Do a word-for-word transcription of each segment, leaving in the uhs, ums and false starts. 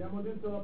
Abbiamo detto la...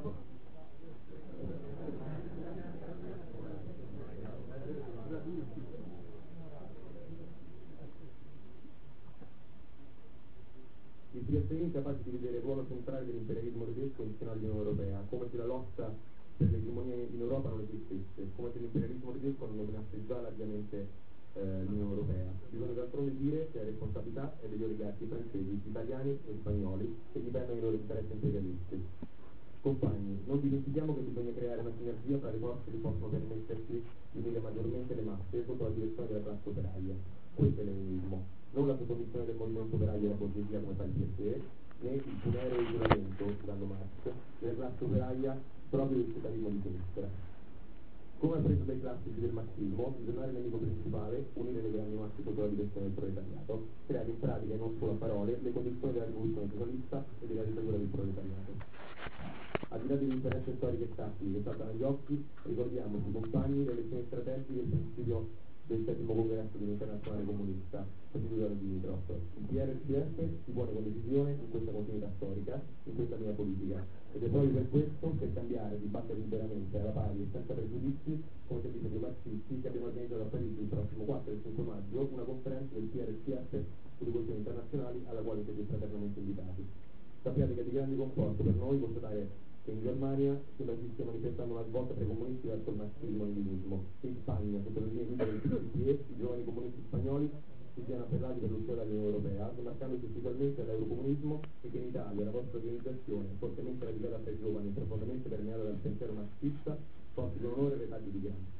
I si ritiene incapaci di vedere il ruolo centrale dell'imperialismo tedesco in seno all'Unione Europea, come se la lotta per l'egemonia in Europa non esistesse, come se l'imperialismo tedesco non dominasse già largamente eh, l'Unione Europea. Bisogna d'altronde dire che la responsabilità è degli oligarchi francesi, italiani e spagnoli che difendono i loro interessi imperialisti. Compagni, non dimentichiamo che bisogna creare una sinergia tra le forze che possono permettersi di unire maggiormente le masse sotto la direzione della classe operaia. Questo è il leninismo, non la sottomissione del movimento operaio alla borghesia come fa il P S E, né il funereo isolamento, citando Marx, della classe operaia proprio del socialismo di sinistra. Come appreso dai classici del marxismo, bisogna il nemico principale, unire le grandi masse sotto la direzione del proletariato, creare in pratica e non solo a parole le condizioni della rivoluzione socialista e della dittatura del proletariato. Al di là delle differenze storiche e tattiche che saltano agli occhi, ricordiamoci, compagni, le lezioni strategiche del principio del settimo congresso dell'Internazionale Comunista, presieduto da Dimitrov. Il P R C F si pone con decisione in questa continuità storica, in questa linea politica, ed è proprio per questo, per cambiare, dibattere liberamente, alla pari e senza pregiudizi, come si dice dei marxisti, che abbiamo organizzato a Parigi il prossimo quattro e cinque maggio una conferenza del P R C F sulle questioni internazionali alla quale siete fraternamente invitati. Sappiate che è di grande conforto per noi constatare che in Germania sembra si stia manifestando una svolta tra i comunisti verso il marxismo e il leninismo, che in Spagna, sotto le linee guida del P C E, i giovani comunisti spagnoli si siano appellati per l'uscita dall'Unione Europea, demarcandosi ufficialmente dall'eurocomunismo, e che in Italia la vostra organizzazione, fortemente radicata tra i giovani e profondamente permeata dal pensiero marxista, porti con onore le taglie di Gramsci.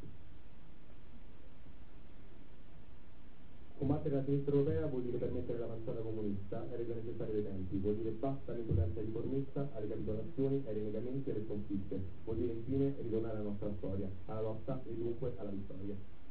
Combattere la sinistra europea vuol dire permettere l'avanzata comunista e rendere necessari dei tempi, vuol dire basta all'intolleranza riformista, alle capitolazioni, ai rinnegamenti e alle sconfitte, vuol dire infine ritornare alla nostra storia, alla lotta e dunque alla vittoria.